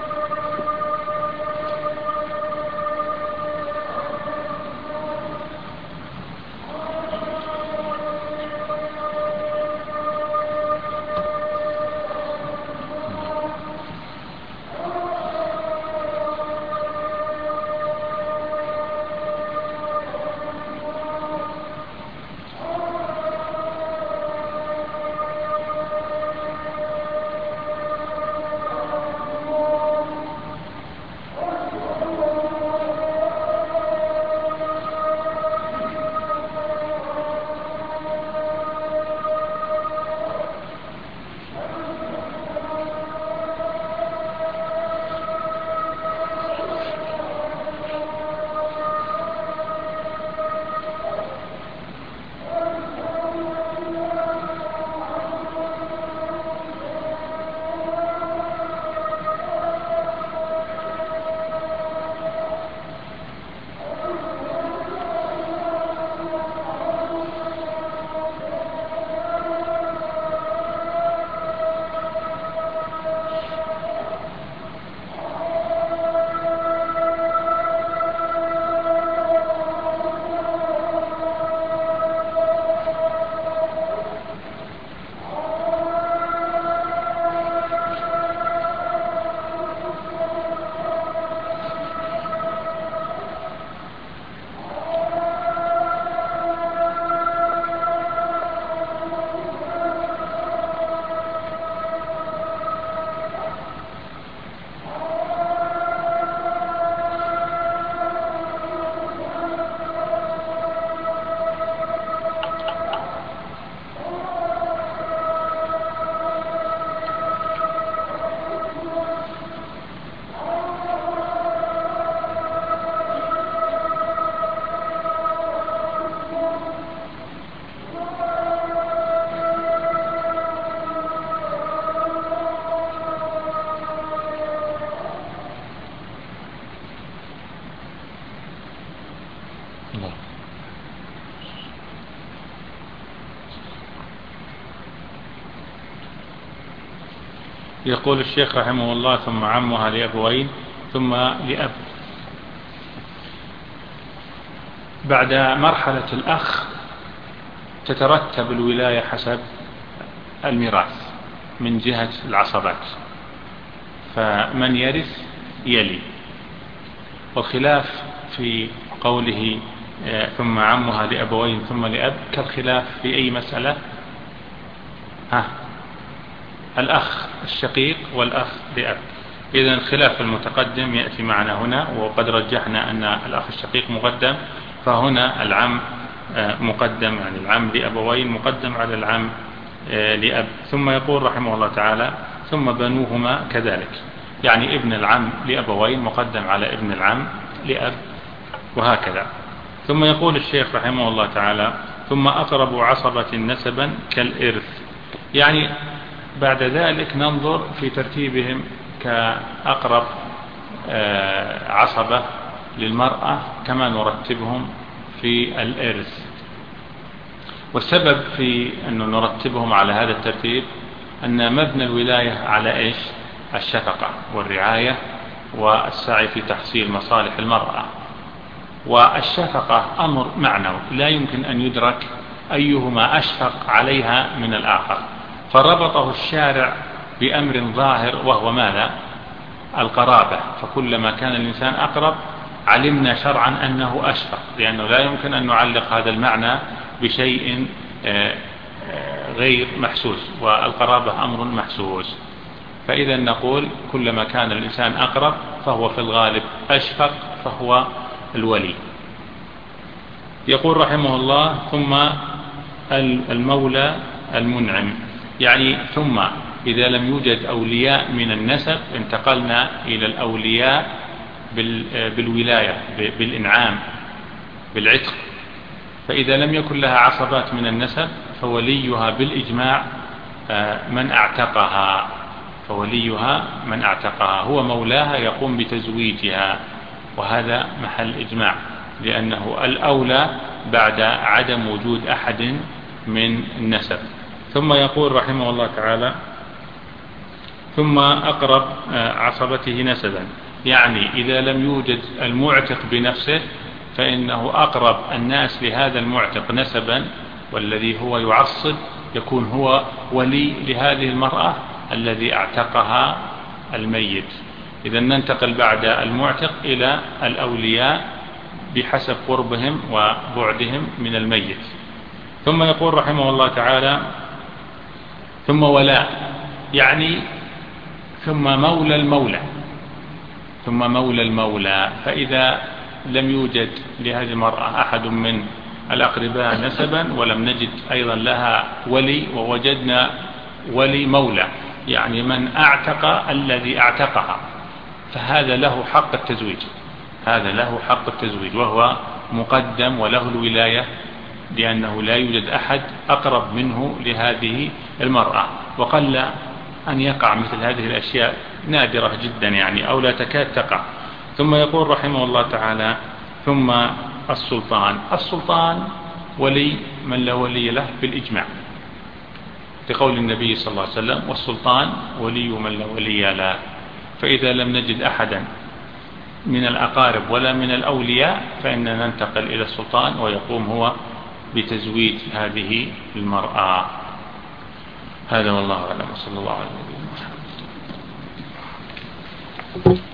يقول الشيخ رحمه الله: ثم عمها لأبوين ثم لأب. بعد مرحلة الأخ تترتب الولاية حسب الميراث من جهة العصبات، فمن يرث يلي. والخلاف في قوله ثم عمها لأبوين ثم لأب كالخلاف في أي مسألة؟ ها الأخ الشقيق والأخ لأب. إذن الخلاف المتقدم يأتي معنا هنا، وقد رجحنا أن الأخ الشقيق مقدم، فهنا العم مقدم، يعني العم لأبوين مقدم على العم لأب. ثم يقول رحمه الله تعالى: ثم بنوهما كذلك، يعني ابن العم لأبوين مقدم على ابن العم لأب، وهكذا. ثم يقول الشيخ رحمه الله تعالى: ثم أقرب عصبة نسبا كالإرث، يعني بعد ذلك ننظر في ترتيبهم كأقرب عصبة للمرأة كما نرتبهم في الإرث. والسبب في أن نرتبهم على هذا الترتيب أن مبنى الولاية على إيش؟ الشفقة والرعاية والسعي في تحصيل مصالح المرأة. والشفقة أمر معنوي لا يمكن أن يدرك أيهما أشفق عليها من الآخر، فربطه الشارع بأمر ظاهر وهو ماذا؟ القرابة. فكلما كان الإنسان أقرب علمنا شرعا أنه أشفق، لأنه لا يمكن أن نعلق هذا المعنى بشيء غير محسوس، والقرابة أمر محسوس. فإذا نقول كلما كان الإنسان أقرب فهو في الغالب أشفق، فهو الولي. يقول رحمه الله: ثم المولى المنعم، يعني ثم إذا لم يوجد أولياء من النسب انتقلنا إلى الأولياء بالولاية بالإنعام بالعتق. فإذا لم يكن لها عصبات من النسب فوليها بالإجماع من أعتقها، فوليها من أعتقها هو مولاها يقوم بتزويجها، وهذا محل إجماع، لأنه الأولى بعد عدم وجود أحد من النسب. ثم يقول رحمه الله تعالى: ثم أقرب عصبته نسبا، يعني إذا لم يوجد المعتق بنفسه فإنه أقرب الناس لهذا المعتق نسبا، والذي هو يعصب يكون هو ولي لهذه المرأة الذي اعتقها الميت. إذا ننتقل بعد المعتق إلى الأولياء بحسب قربهم وبعدهم من الميت. ثم يقول رحمه الله تعالى: ثم ولاء، يعني ثم مولى المولى، ثم مولى المولى. فإذا لم يوجد لهذه المرأة أحد من الأقرباء نسبا ولم نجد أيضا لها ولي، ووجدنا ولي مولى يعني من أعتق الذي أعتقها، فهذا له حق التزويج، هذا له حق التزويج وهو مقدم وله الولاية، لأنه لا يوجد أحد أقرب منه لهذه المرأة. وقل أن يقع مثل هذه الأشياء، نادرة جدا يعني، أو لا تكاد تقع. ثم يقول رحمه الله تعالى: ثم السلطان. السلطان ولي من لا ولي له بالإجماع، لقول النبي صلى الله عليه وسلم: والسلطان ولي من لا ولي له. فإذا لم نجد أحدا من الأقارب ولا من الأولياء فإننا ننتقل إلى السلطان، ويقوم هو بتزويج هذه المرأة. هذا والله أعلم، وصلى الله على نبينا محمد.